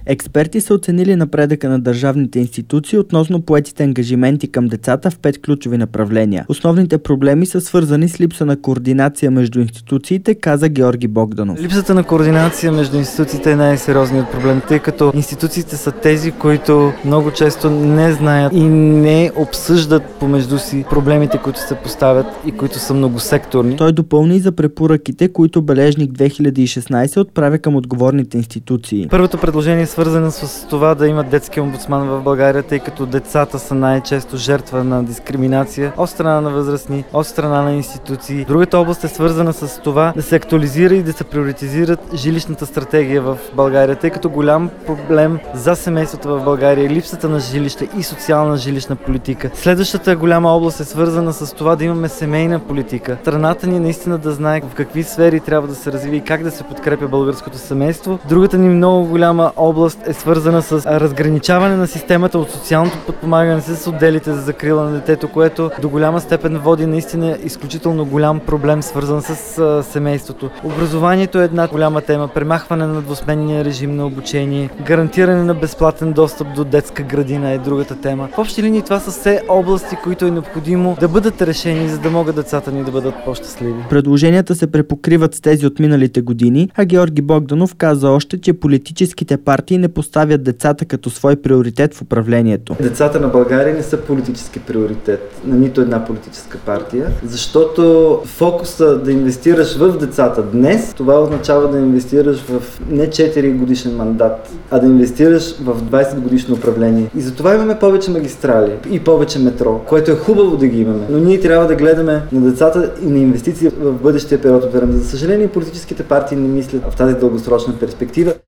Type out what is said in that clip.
Експерти са оценили напредъка на държавните институции относно поетите ангажименти към децата в 5 ключови направления. Основните проблеми са свързани с липса на координация между институциите, каза Георги Богданов. Липсата на координация между институциите е най-сериозният проблем, тъй като институциите са тези, които много често не знаят и не обсъждат помежду си проблемите, които се поставят и които са многосекторни. Той допълни за препоръките, които Бележник 2016 отправя към отговорните институции. Първото предложение е свързано с това да има детски омбудсман в България, тъй като децата са най-често жертва на дискриминация от страна на възрастни, от страна на институции. Другата област е свързана с това да се актуализира и да се приоритизират жилищната стратегия в България, тъй като голям проблем за семействата в България е липсата на жилища и социална жилищна политика. Следващата голяма област е свързана с това да имаме семейна политика. Страната ни наистина да знае в какви сфери трябва да се развива и как да се подкрепя българското семейство. Другата ни много голяма област е свързана с разграничаване на системата от социалното подпомагане с отделите за закрила на детето, което до голяма степен води наистина изключително голям проблем, свързан с семейството. Образованието е една голяма тема, премахване на двусменния режим на обучение, гарантиране на безплатен достъп до детска градина е другата тема. В общи линии това са все области, които е необходимо да бъдат решени, за да могат децата ни да бъдат по-щастливи. Предложенията се препокриват с тези от миналите години, а Георги Богданов каза още, че политическите партии не поставят децата като свой приоритет в управлението. Децата на България не са политически приоритет на нито една политическа партия, защото фокуса да инвестираш в децата днес, това означава да инвестираш в не 4 годишен мандат, а да инвестираш в 20 годишно управление. И затова имаме повече магистрали и повече метро, което е хубаво да ги имаме. Но ние трябва да гледаме на децата и на инвестиции в бъдещия период от време. За съжаление, политическите партии не мислят в тази дългосрочна перспектива.